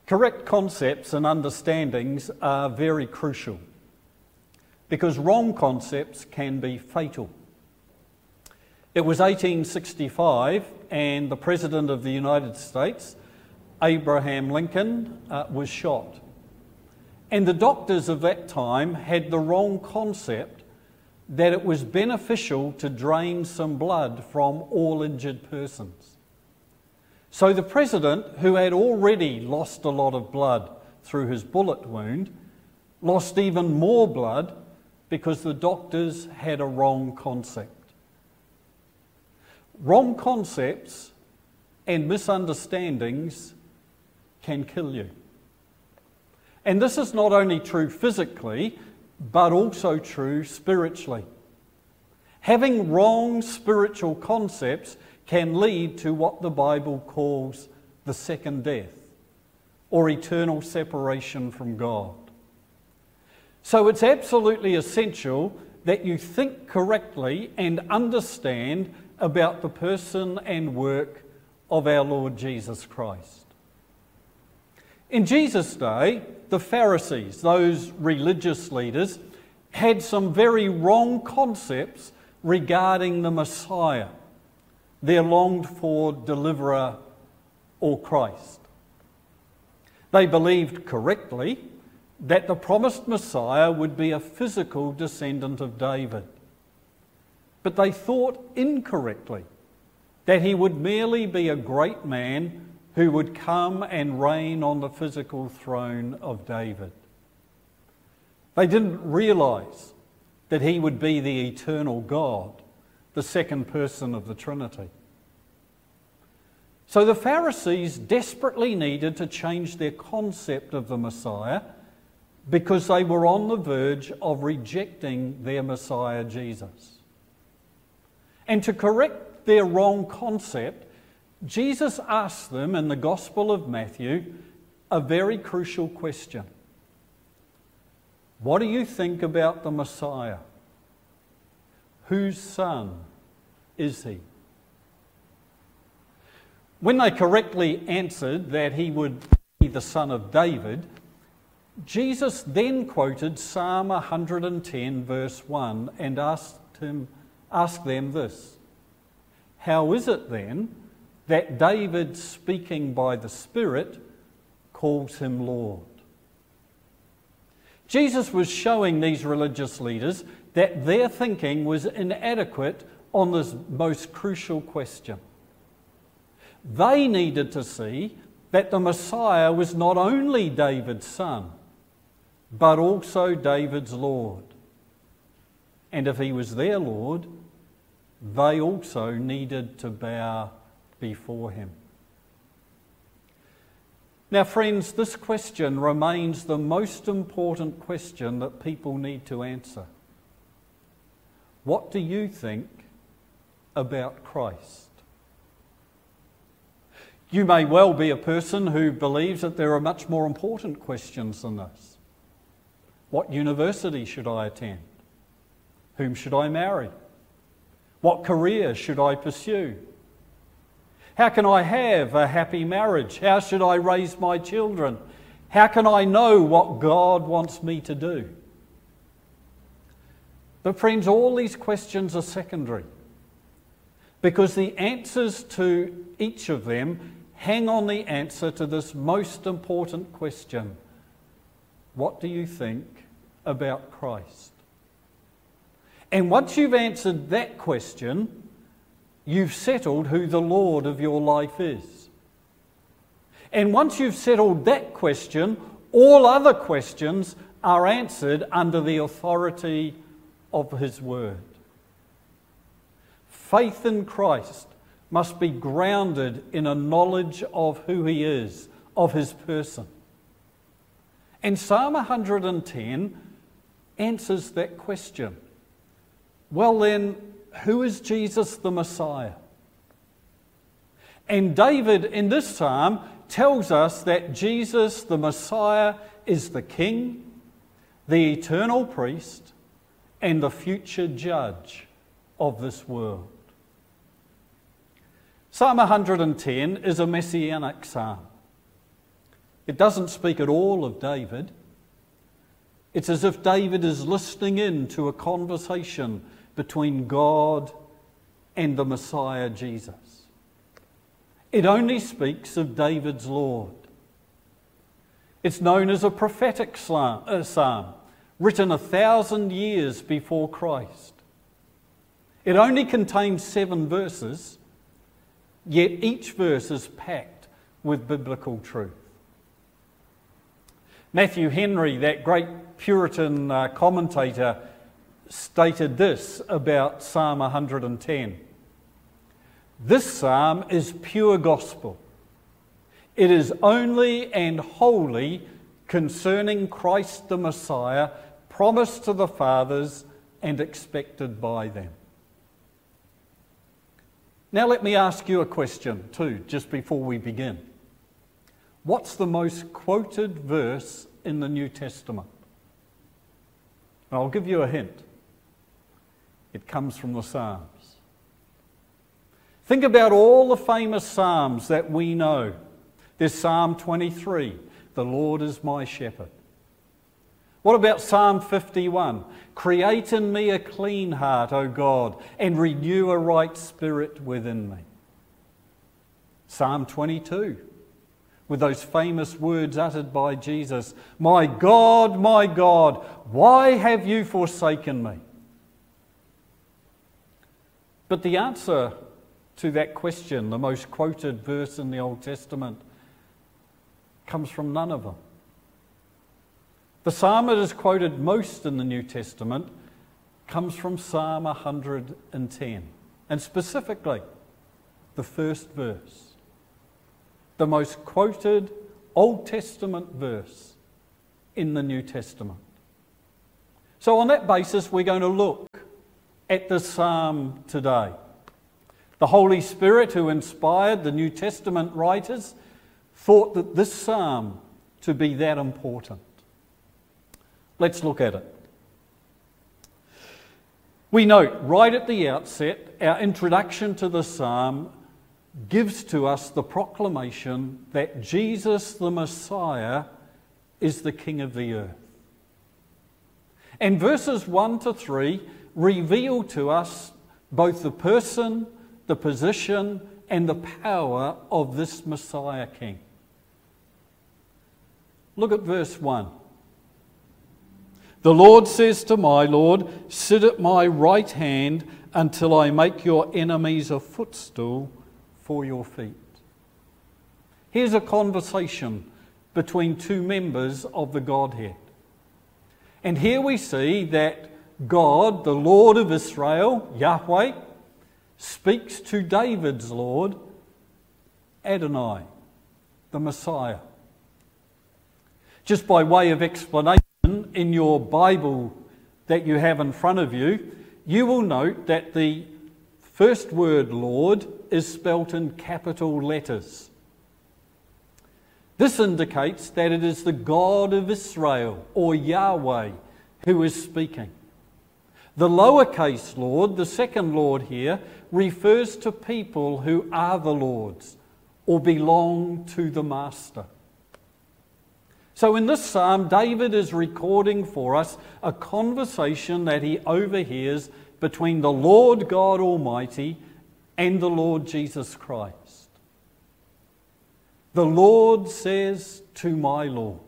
Correct concepts and understandings are very crucial because wrong concepts can be fatal. It was 1865 and the President of the United States, Abraham Lincoln, was shot. And the doctors of that time had the wrong concept that it was beneficial to drain some blood from all injured persons. So the President, who had already lost a lot of blood through his bullet wound, lost even more blood because the doctors had a wrong concept. Wrong concepts and misunderstandings can kill you. And this is not only true physically, but also true spiritually. Having wrong spiritual concepts can lead to what the Bible calls the second death, or eternal separation from God. So it's absolutely essential that you think correctly and understand about the person and work of our Lord Jesus Christ. In Jesus' day, the Pharisees, those religious leaders, had some very wrong concepts regarding the Messiah, their longed-for deliverer or Christ. They believed correctly that the promised Messiah would be a physical descendant of David. But they thought incorrectly that he would merely be a great man who would come and reign on the physical throne of David. They didn't realise that he would be the eternal God, the second person of the Trinity. So the Pharisees desperately needed to change their concept of the Messiah because they were on the verge of rejecting their Messiah, Jesus. And to correct their wrong concept, Jesus asked them in the Gospel of Matthew a very crucial question. What do you think about the Messiah? Whose son is he? When they correctly answered that he would be the son of David, Jesus then quoted Psalm 110 verse 1 and asked them this: how is it then that David, speaking by the Spirit, calls him Lord? Jesus was showing these religious leaders that their thinking was inadequate on this most crucial question. They needed to see that the Messiah was not only David's son, but also David's Lord. And if he was their Lord, they also needed to bow before him. Now, friends, this question remains the most important question that people need to answer. What do you think about Christ? You may well be a person who believes that there are much more important questions than this. What university should I attend? Whom should I marry? What career should I pursue? How can I have a happy marriage? How should I raise my children? How can I know what God wants me to do? But friends, all these questions are secondary because the answers to each of them hang on the answer to this most important question. What do you think about Christ? And once you've answered that question, you've settled who the Lord of your life is. And once you've settled that question, all other questions are answered under the authority of His Word. Faith in Christ must be grounded in a knowledge of who He is, of His person. And Psalm 110 answers that question. Well then, who is Jesus the Messiah? And David in this psalm tells us that Jesus the Messiah is the King, the eternal priest, and the future judge of this world. Psalm 110 is a messianic psalm. It doesn't speak at all of David. It's as if David is listening in to a conversation between God and the Messiah Jesus. It only speaks of David's Lord. It's known as a prophetic psalm, written 1,000 years before Christ. It only contains 7 verses, yet each verse is packed with biblical truth. Matthew Henry, that great Puritan commentator, stated this about Psalm 110. This psalm is pure gospel. It is only and wholly concerning Christ the Messiah, promised to the fathers and expected by them. Now let me ask you a question too, just before we begin. What's the most quoted verse in the New Testament? I'll give you a hint. It comes from the Psalms. Think about all the famous Psalms that we know. There's Psalm 23, the Lord is my shepherd. What about Psalm 51? Create in me a clean heart, O God, and renew a right spirit within me. Psalm 22, with those famous words uttered by Jesus, my God, why have you forsaken me? But the answer to that question, the most quoted verse in the Old Testament, comes from none of them. The psalm that is quoted most in the New Testament comes from Psalm 110, and specifically the first verse, the most quoted Old Testament verse in the New Testament. So on that basis, we're going to look at the psalm today. The Holy Spirit, who inspired the New Testament writers, thought that this psalm to be that important. Let's look at it. We note right at the outset, our introduction to the psalm gives to us the proclamation that Jesus the Messiah is the King of the earth. And verses 1 to 3 reveal to us both the person, the position, and the power of this Messiah King. Look at verse 1. The Lord says to my Lord, sit at my right hand until I make your enemies a footstool for your feet. Here's a conversation between two members of the Godhead. And here we see that God, the Lord of Israel, Yahweh, speaks to David's Lord, Adonai, the Messiah. Just by way of explanation, in your Bible that you have in front of you, you will note that the first word Lord is spelt in capital letters. This indicates that it is the God of Israel, or Yahweh, who is speaking. The lowercase Lord, the second Lord here, refers to people who are the Lord's or belong to the Master. So in this psalm, David is recording for us a conversation that he overhears between the Lord God Almighty and the Lord Jesus Christ. The Lord says to my Lord.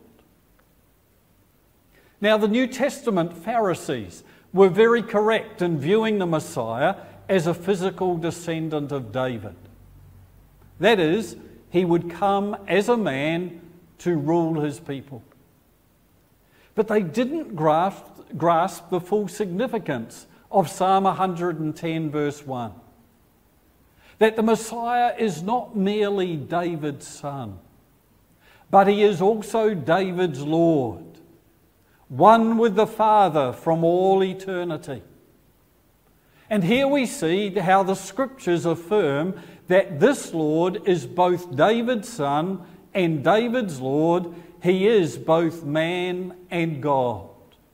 Now, the New Testament Pharisees were very correct in viewing the Messiah as a physical descendant of David. That is, he would come as a man to rule his people. But they didn't grasp the full significance of Psalm 110 verse 1. That the Messiah is not merely David's son, but he is also David's Lord, one with the Father from all eternity. And here we see how the Scriptures affirm that this Lord is both David's son and David's Lord. He is both man and God.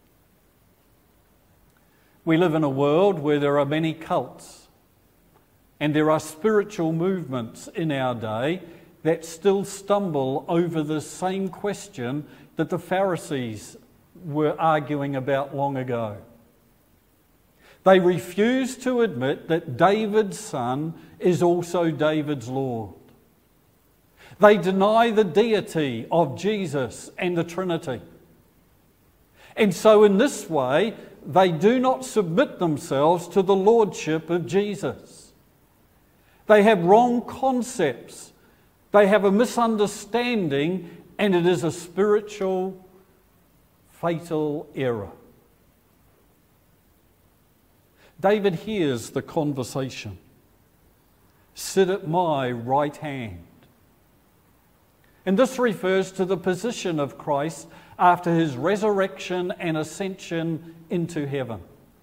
We live in a world where there are many cults, and there are spiritual movements in our day that still stumble over the same question that the Pharisees were arguing about long ago. They refuse to admit that David's son is also David's Lord. They deny the deity of Jesus and the Trinity. And so in this way, they do not submit themselves to the lordship of Jesus. They have wrong concepts. They have a misunderstanding, and it is a spiritual, fatal error. David hears the conversation. Sit at my right hand. And this refers to the position of Christ after his resurrection and ascension into heaven.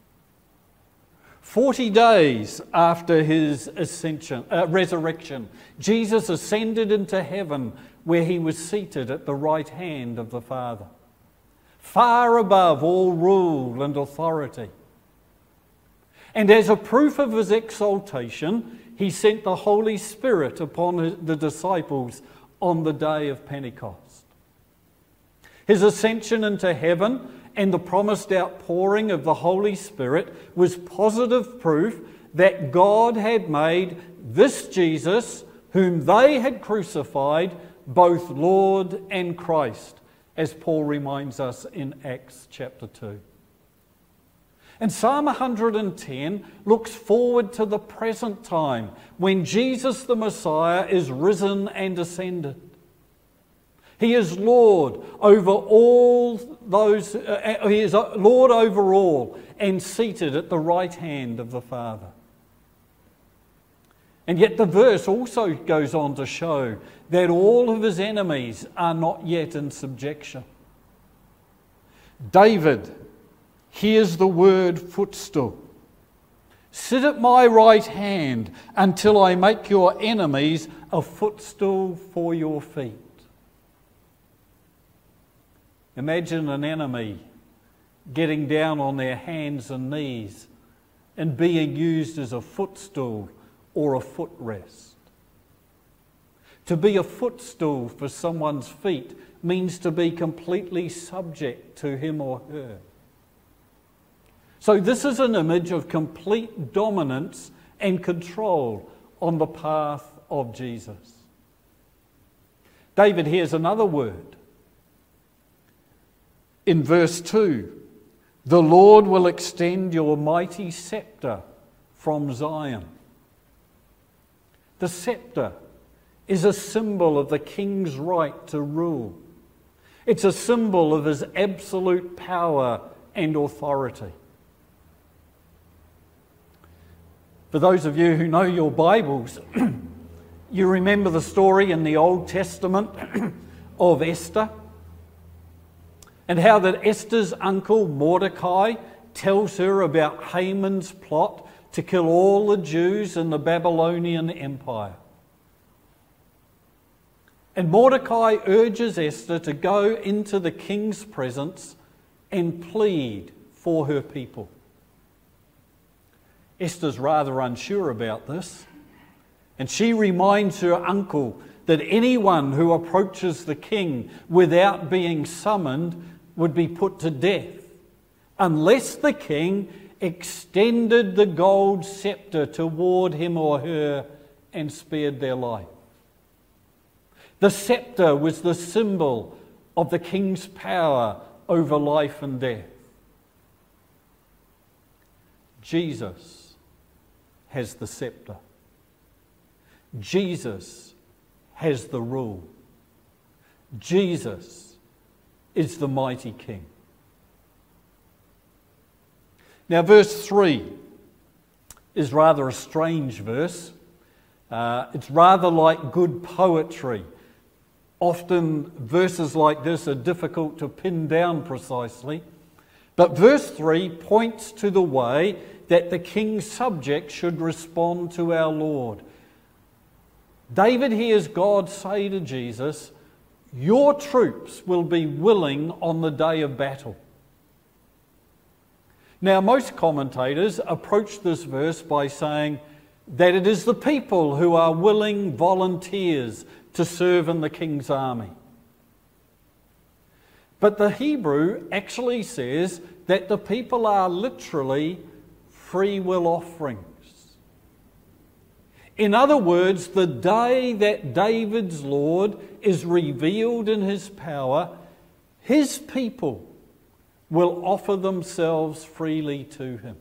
40 days after his resurrection, Jesus ascended into heaven where he was seated at the right hand of the Father, far above all rule and authority. And as a proof of his exaltation, he sent the Holy Spirit upon the disciples on the day of Pentecost. His ascension into heaven and the promised outpouring of the Holy Spirit was positive proof that God had made this Jesus, whom they had crucified, both Lord and Christ, as Paul reminds us in Acts chapter 2. And Psalm 110 looks forward to the present time when Jesus the Messiah is risen and ascended. He is Lord over all those, he is Lord over all and seated at the right hand of the Father. And yet the verse also goes on to show that all of his enemies are not yet in subjection. David hears the word footstool. Sit at my right hand until I make your enemies a footstool for your feet. Imagine an enemy getting down on their hands and knees and being used as a footstool or a footrest. To be a footstool for someone's feet means to be completely subject to him or her. So this is an image of complete dominance and control on the path of Jesus. David hears another word. In verse 2, the Lord will extend your mighty scepter from Zion. The scepter is a symbol of the king's right to rule. It's a symbol of his absolute power and authority. For those of you who know your Bibles, you remember the story in the Old Testament of Esther, and how that Esther's uncle Mordecai tells her about Haman's plot to kill all the Jews in the Babylonian Empire. And Mordecai urges Esther to go into the king's presence and plead for her people. Esther's rather unsure about this, and she reminds her uncle that anyone who approaches the king without being summoned would be put to death, unless the king extended the gold scepter toward him or her and spared their life. The scepter was the symbol of the king's power over life and death. Jesus has the scepter. Jesus has the rule. Jesus is the mighty King. Now, verse 3 is rather a strange verse. It's rather like good poetry. Often verses like this are difficult to pin down precisely. But verse 3 points to the way that the king's subjects should respond to our Lord. David hears God say to Jesus, "Your troops will be willing on the day of battle." Now, most commentators approach this verse by saying, that it is the people who are willing volunteers to serve in the king's army. But the Hebrew actually says that the people are literally free will offerings. In other words, the day that David's Lord is revealed in his power, his people will offer themselves freely to him.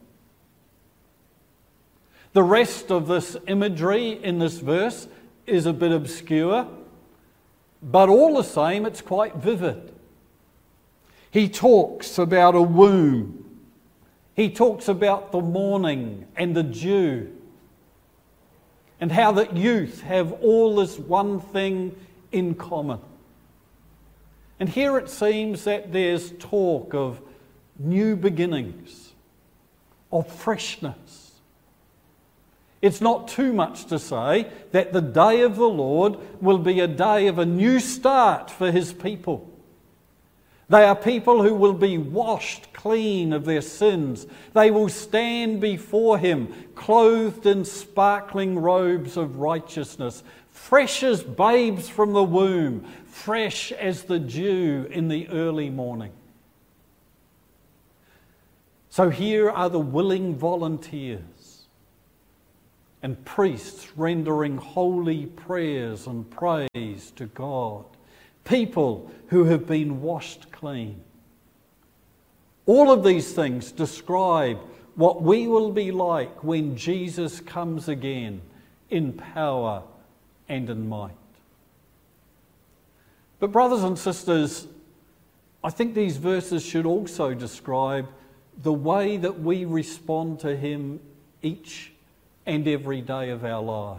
The rest of this imagery in this verse is a bit obscure, but all the same, it's quite vivid. He talks about a womb. He talks about the morning and the dew, and how that youth have all this one thing in common. And here it seems that there's talk of new beginnings, of freshness. It's not too much to say that the day of the Lord will be a day of a new start for his people. They are people who will be washed clean of their sins. They will stand before him, clothed in sparkling robes of righteousness, fresh as babes from the womb, fresh as the dew in the early morning. So here are the willing volunteers and priests rendering holy prayers and praise to God. People who have been washed clean. All of these things describe what we will be like when Jesus comes again in power and in might. But brothers and sisters, I think these verses should also describe the way that we respond to him each and every day of our lives.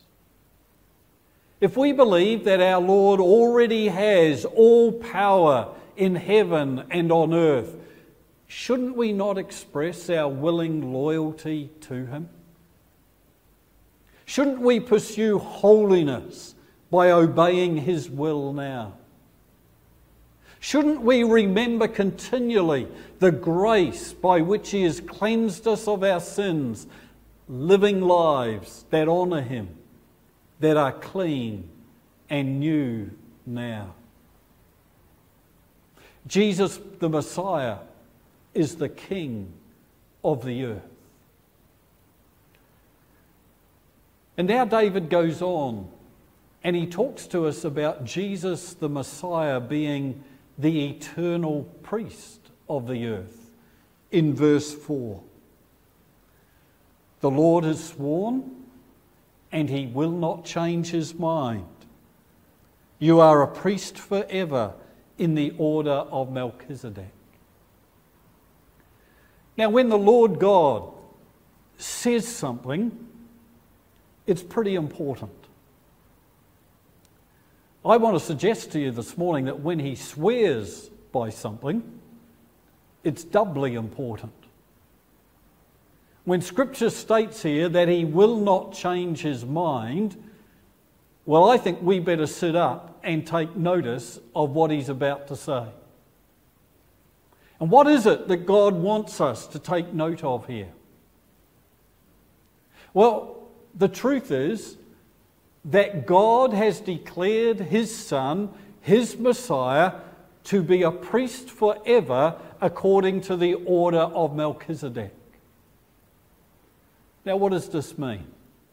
If we believe that our Lord already has all power in heaven and on earth, shouldn't we not express our willing loyalty to him? Shouldn't we pursue holiness by obeying his will now? Shouldn't we remember continually the grace by which he has cleansed us of our sins, living lives that honour him, that are clean and new now? Jesus the Messiah is the King of the earth. And now David goes on and he talks to us about Jesus the Messiah being the eternal priest of the earth in verse 4. The Lord has sworn, and he will not change his mind. You are a priest forever in the order of Melchizedek. Now, when the Lord God says something, it's pretty important. I want to suggest to you this morning that when he swears by something, it's doubly important. When Scripture states here that he will not change his mind, well, I think we better sit up and take notice of what he's about to say. And what is it that God wants us to take note of here? Well, the truth is that God has declared his Son, his Messiah, to be a priest forever according to the order of Melchizedek. Now, what does this mean?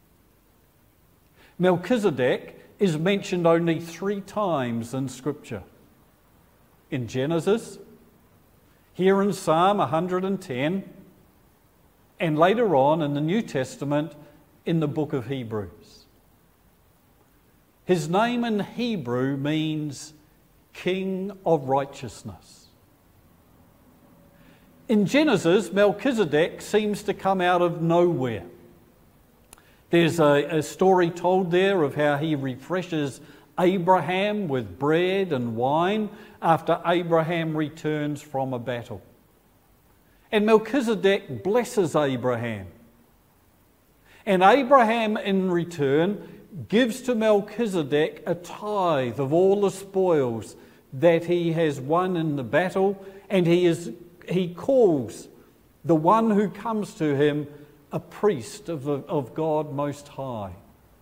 Melchizedek is mentioned only 3 times in Scripture. In Genesis, here in Psalm 110, and later on in the New Testament in the book of Hebrews. His name in Hebrew means King of Righteousness. In Genesis, Melchizedek seems to come out of nowhere. There's a story told there of how he refreshes Abraham with bread and wine after Abraham returns from a battle. And Melchizedek blesses Abraham. And Abraham, in return, gives to Melchizedek a tithe of all the spoils that he has won in the battle, and he calls the one who comes to him a priest of God Most High.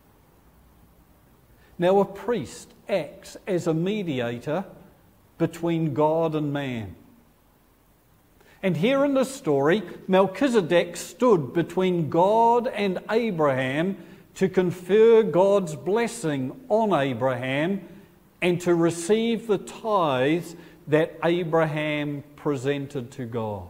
Now, a priest acts as a mediator between God and man. And here in this story, Melchizedek stood between God and Abraham to confer God's blessing on Abraham and to receive the tithes that Abraham presented to God.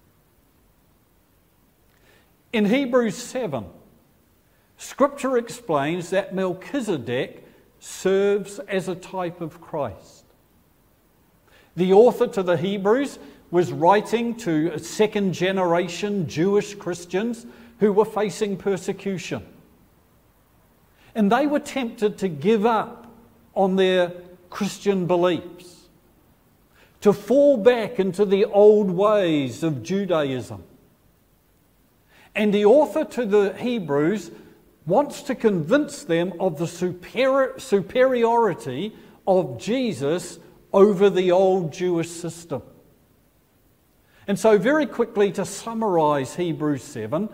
In Hebrews 7, Scripture explains that Melchizedek serves as a type of Christ. The author to the Hebrews was writing to second-generation Jewish Christians who were facing persecution. And they were tempted to give up on their Christian beliefs, to fall back into the old ways of Judaism. And the author to the Hebrews wants to convince them of the superiority of Jesus over the old Jewish system. And so very quickly, to summarise Hebrews 7,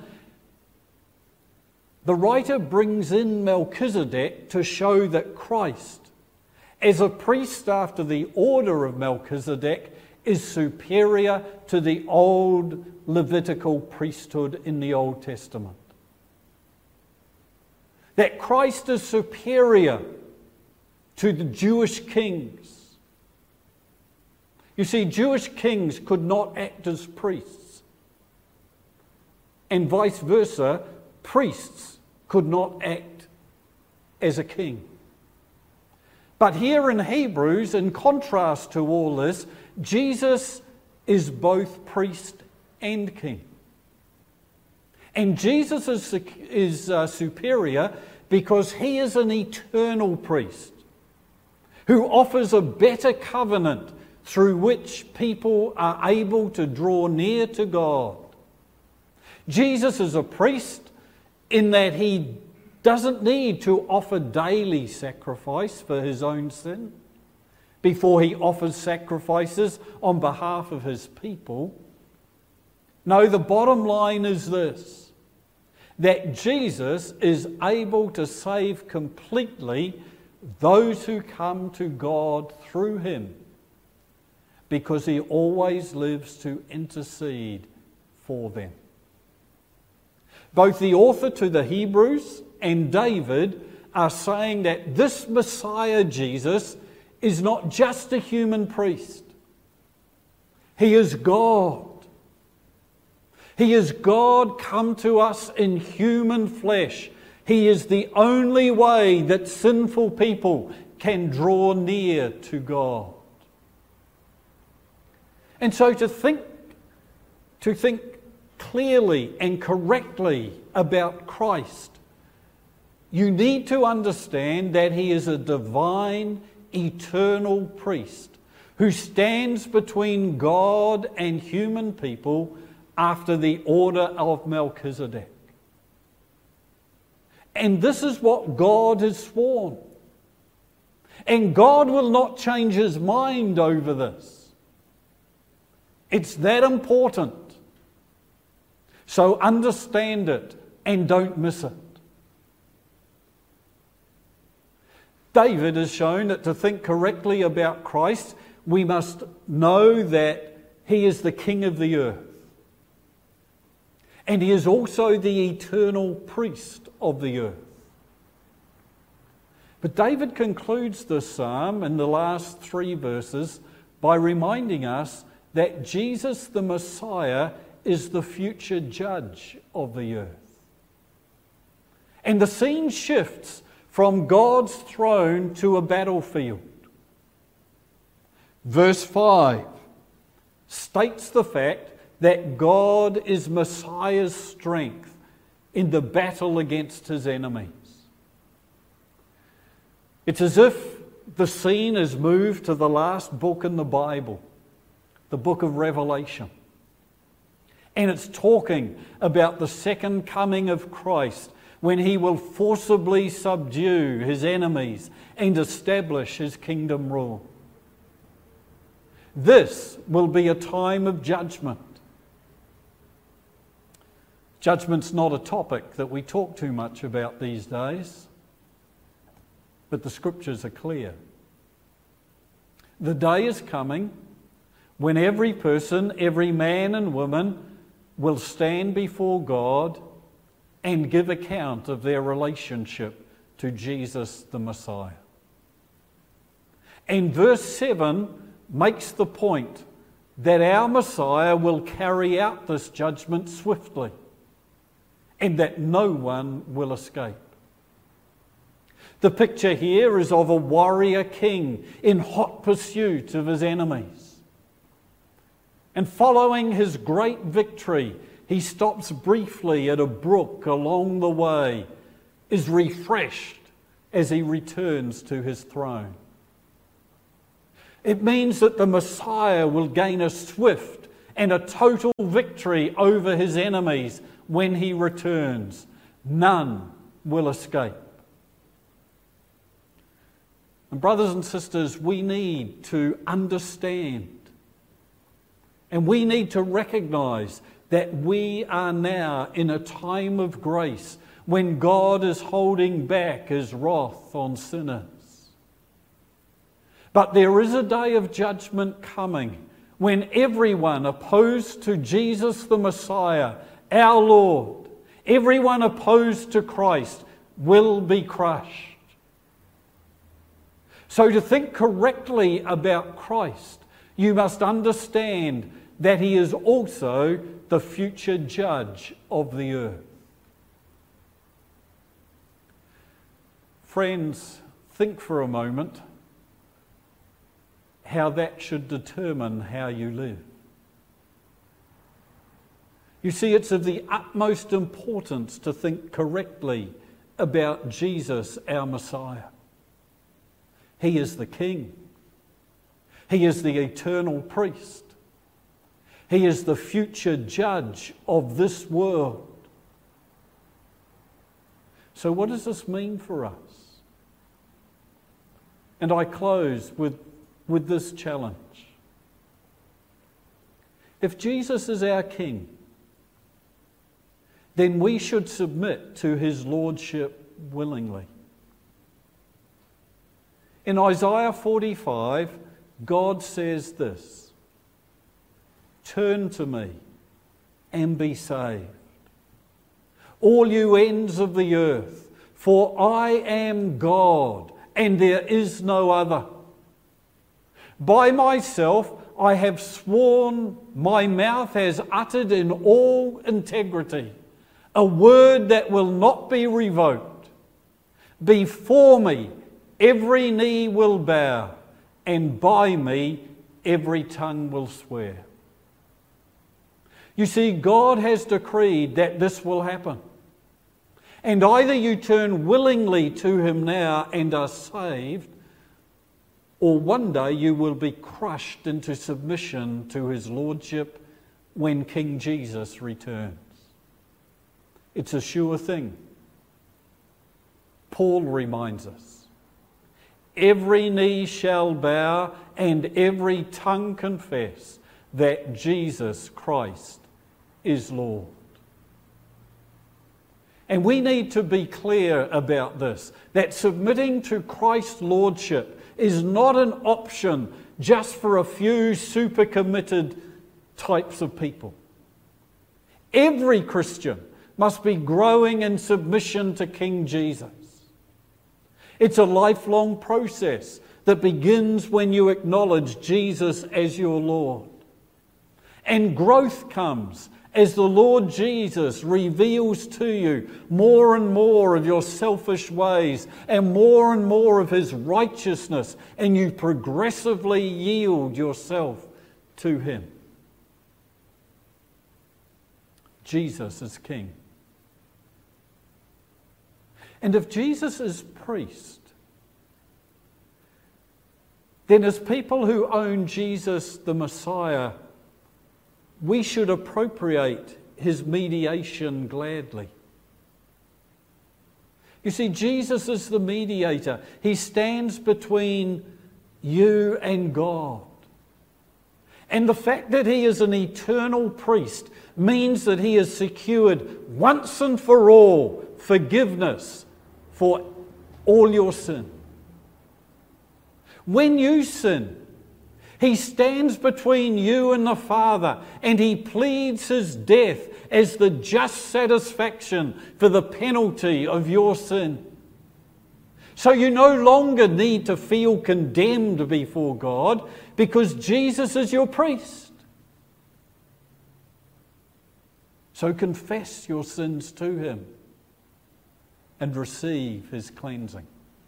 the writer brings in Melchizedek to show that Christ, as a priest after the order of Melchizedek, is superior to the old Levitical priesthood in the Old Testament. That Christ is superior to the Jewish kings. You see, Jewish kings could not act as priests, and vice versa, priests could not act as a king. But here in Hebrews, in contrast to all this, Jesus is both priest and king. And Jesus is superior because he is an eternal priest who offers a better covenant through which people are able to draw near to God. Jesus is a priest in that he doesn't need to offer daily sacrifice for his own sin before he offers sacrifices on behalf of his people. No, the bottom line is this: that Jesus is able to save completely those who come to God through him, because he always lives to intercede for them. Both the author to the Hebrews and David are saying that this Messiah Jesus is not just a human priest. He is God. He is God come to us in human flesh. He is the only way that sinful people can draw near to God. And so to think clearly and correctly about Christ, you need to understand that he is a divine, eternal priest who stands between God and human people after the order of Melchizedek. And this is what God has sworn. And God will not change his mind over this. It's that important. So understand it and don't miss it. David has shown that to think correctly about Christ, we must know that he is the King of the earth. And he is also the eternal priest of the earth. But David concludes this psalm in the last 3 verses by reminding us that Jesus the Messiah is the future judge of the earth. And the scene shifts from God's throne to a battlefield. Verse 5 states the fact that God is Messiah's strength in the battle against his enemies. It's as if the scene is moved to the last book in the Bible, the book of Revelation. And it's talking about the second coming of Christ, when he will forcibly subdue his enemies and establish his kingdom rule. This will be a time of judgment. Judgment's not a topic that we talk too much about these days, but the scriptures are clear. The day is coming when every person, every man and woman, will stand before God and give account of their relationship to Jesus the Messiah. And verse 7 makes the point that our Messiah will carry out this judgment swiftly and that no one will escape. The picture here is of a warrior king in hot pursuit of his enemies. And following his great victory, he stops briefly at a brook along the way, is refreshed as he returns to his throne. It means that the Messiah will gain a swift and a total victory over his enemies when he returns. None will escape. And brothers and sisters, we need to understand and we need to recognise that we are now in a time of grace when God is holding back his wrath on sinners. But there is a day of judgment coming when everyone opposed to Jesus the Messiah, our Lord, everyone opposed to Christ will be crushed. So to think correctly about Christ, you must understand that he is also the future judge of the earth. Friends, think for a moment how that should determine how you live. You see, it's of the utmost importance to think correctly about Jesus, our Messiah. He is the King. He is the eternal priest. He is the future judge of this world. So what does this mean for us? And I close with this challenge. If Jesus is our King, then we should submit to his lordship willingly. In Isaiah 45, God says this, "Turn to me and be saved, all you ends of the earth, for I am God and there is no other. By myself I have sworn, my mouth has uttered in all integrity a word that will not be revoked. Before me every knee will bow, and by me every tongue will swear." You see, God has decreed that this will happen. And either you turn willingly to him now and are saved, or one day you will be crushed into submission to his lordship when King Jesus returns. It's a sure thing. Paul reminds us, "Every knee shall bow and every tongue confess that Jesus Christ is Lord." And we need to be clear about this, that submitting to Christ's lordship is not an option just for a few super committed types of people. Every Christian must be growing in submission to King Jesus. It's a lifelong process that begins when you acknowledge Jesus as your Lord. And growth comes as the Lord Jesus reveals to you more and more of your selfish ways and more of his righteousness, and you progressively yield yourself to him. Jesus is King. And if Jesus is priest, then as people who own Jesus the Messiah, we should appropriate his mediation gladly. You see, Jesus is the mediator. He stands between you and God. And the fact that he is an eternal priest means that he has secured once and for all forgiveness for all your sin. When you sin, he stands between you and the Father, and he pleads his death as the just satisfaction for the penalty of your sin. So you no longer need to feel condemned before God because Jesus is your priest. So confess your sins to him and receive his cleansing.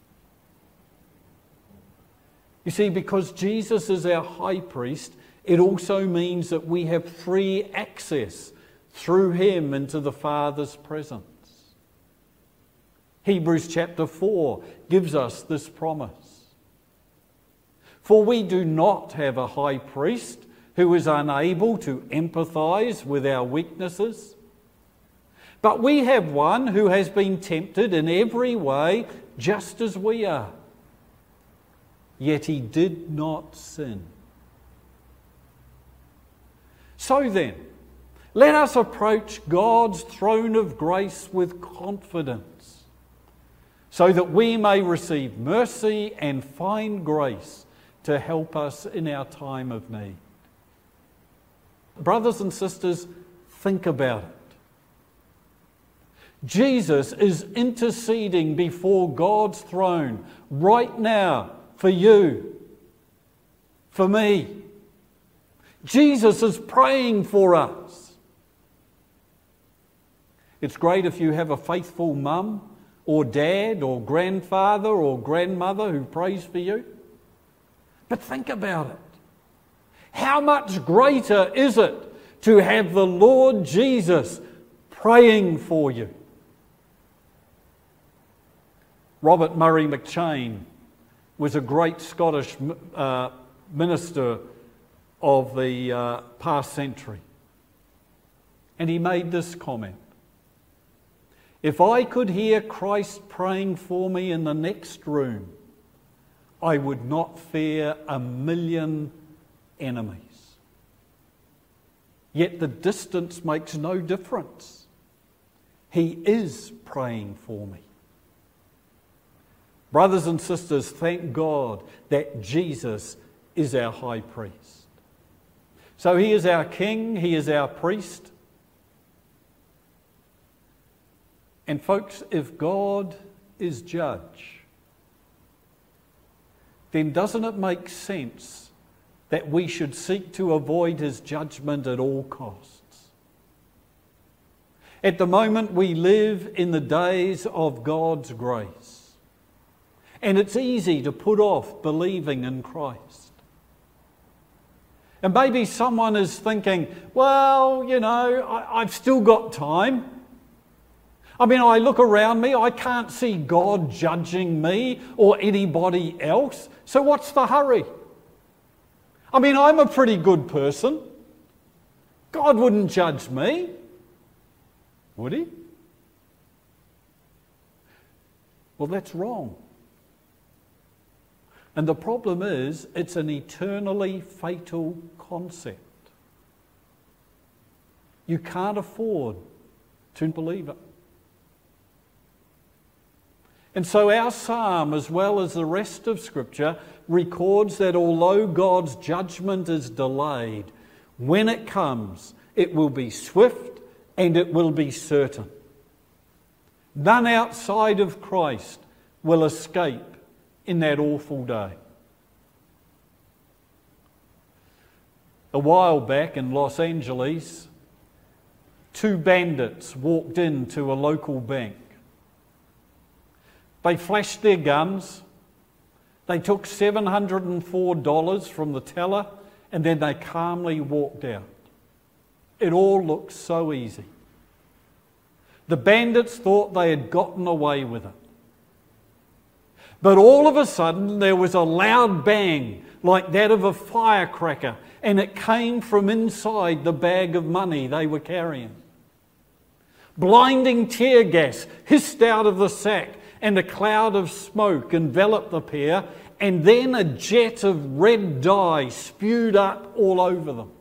You see, because Jesus is our high priest, it also means that we have free access through him into the Father's presence. Hebrews chapter 4 gives us this promise. For we do not have a high priest who is unable to empathise with our weaknesses, but we have one who has been tempted in every way just as we are. Yet he did not sin. So then, let us approach God's throne of grace with confidence, so that we may receive mercy and find grace to help us in our time of need. Brothers and sisters, think about it. Jesus is interceding before God's throne right now for you, for me. Jesus is praying for us. It's great if you have a faithful mum or dad or grandfather or grandmother who prays for you. But think about it. How much greater is it to have the Lord Jesus praying for you? Robert Murray McCheyne was a great Scottish minister of the past century. And he made this comment: if I could hear Christ praying for me in the next room, I would not fear 1,000,000 enemies. Yet the distance makes no difference. He is praying for me. Brothers and sisters, thank God that Jesus is our high priest. So he is our king, he is our priest. And folks, if God is judge, then doesn't it make sense that we should seek to avoid his judgment at all costs? At the moment, we live in the days of God's grace. And it's easy to put off believing in Christ. And maybe someone is thinking, well, you know, I've still got time. I mean, I look around me, I can't see God judging me or anybody else. So what's the hurry? I mean, I'm a pretty good person. God wouldn't judge me, would he? Well, that's wrong. And the problem is, it's an eternally fatal concept. You can't afford to believe it. And so our psalm, as well as the rest of Scripture, records that although God's judgment is delayed, when it comes, it will be swift and it will be certain. None outside of Christ will escape in that awful day. A while back in Los Angeles, 2 bandits walked into a local bank. They flashed their guns, they took $704 from the teller, and then they calmly walked out. It all looked so easy. The bandits thought they had gotten away with it. But all of a sudden there was a loud bang like that of a firecracker, and it came from inside the bag of money they were carrying. Blinding tear gas hissed out of the sack, and a cloud of smoke enveloped the pair, and then a jet of red dye spewed up all over them.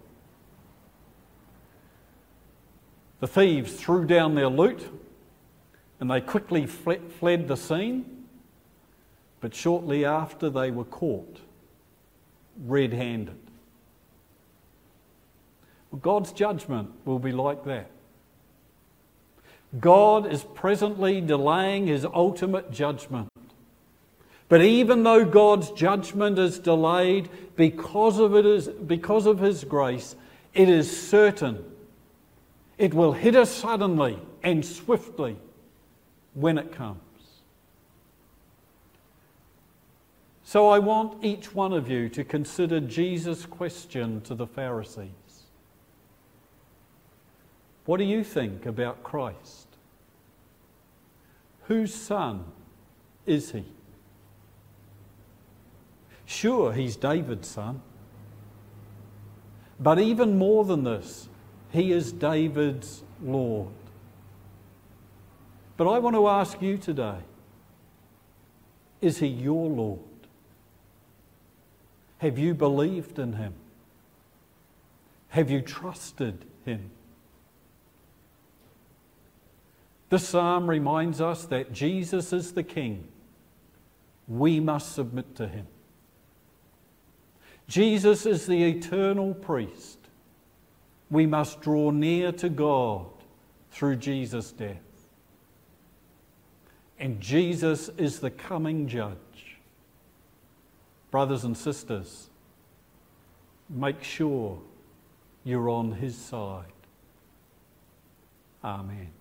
The thieves threw down their loot, and they quickly fled the scene, but shortly after they were caught, red-handed. Well, God's judgment will be like that. God is presently delaying his ultimate judgment. But even though God's judgment is delayed because of his grace, it is certain. It will hit us suddenly and swiftly when it comes. So I want each one of you to consider Jesus' question to the Pharisees. What do you think about Christ? Whose son is he? Sure, he's David's son. But even more than this, he is David's Lord. But I want to ask you today, is he your Lord? Have you believed in him? Have you trusted him? This psalm reminds us that Jesus is the King. We must submit to him. Jesus is the eternal priest. We must draw near to God through Jesus' death. And Jesus is the coming judge. Brothers and sisters, make sure you're on his side. Amen.